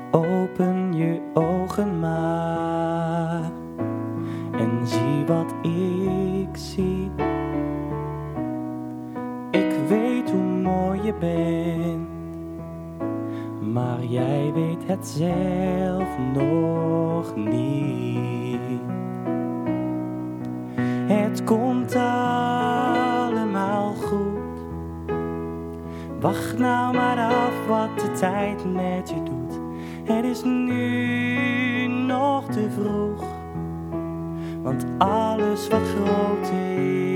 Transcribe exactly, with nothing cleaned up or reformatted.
Open je ogen maar en zie wat ik zie. Ik weet hoe mooi je bent, maar jij weet het zelf nog niet. Het komt allemaal goed. Wacht nou maar af wat de tijd met je doet. Het is nu nog te vroeg, want alles wat groot is